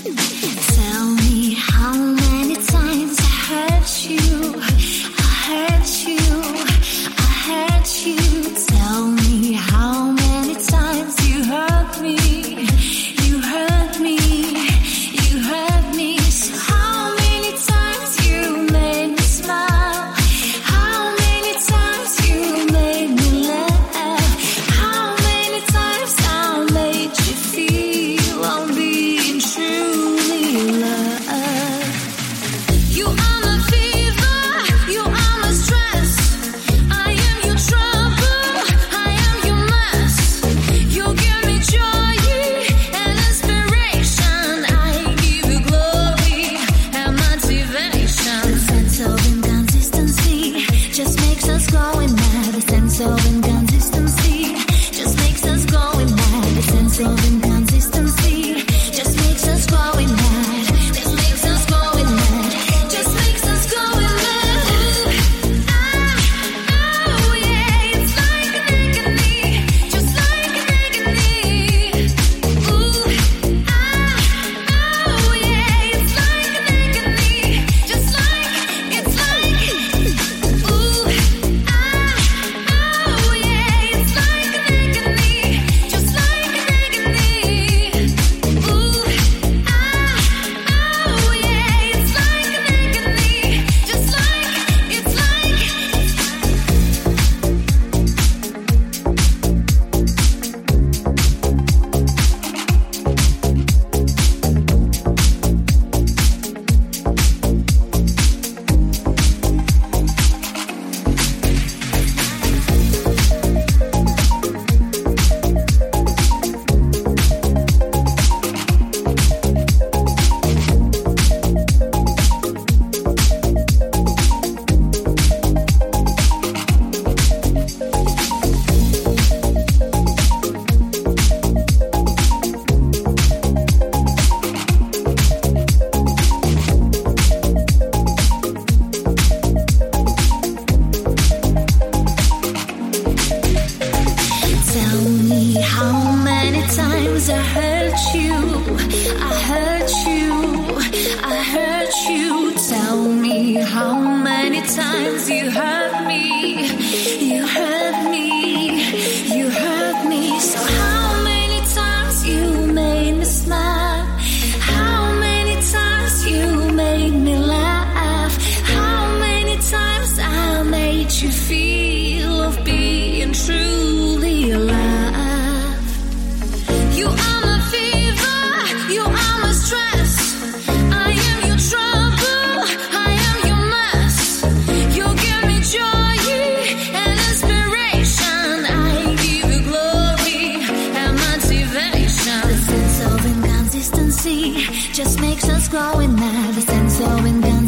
Tell me how many times I hurt you. I hurt you. I hurt you. Tell me how many times you hurt me. You hurt me. You hurt me. So how many times you made me smile? How many times you made me laugh? How many times I made you feel I'm being truly loved? You are my fever, you are my stress. I am your trouble, I am your mess. You give me joy and inspiration. I give you glory and motivation. The sense of inconsistency just makes us going mad. The sense of inconsistency just makes us going mad. The sense of inconsistency just makes us going mad. Just makes us going mad. Just makes us going mad. Oh yeah, it's like agony, just like agony. Ooh, oh yeah, it's like agony, just like it's like. Ooh, oh yeah, it's like agony, just like agony. Ooh, oh yeah, it's like agony, just like it's like. Tell me how many times I hurt you. I hurt you. I hurt you. Tell me how many times you hurt me. You hurt me. You hurt me. So how many times you made me smile? How many times you made me laugh? How many times I made you feel of being truly alive? You are my fever, you are my stress. I am your trouble, I am your mess. You give me joy and inspiration. I give you glory and motivation. The sense of inconsistency just makes us going mad. The sense of inconsistency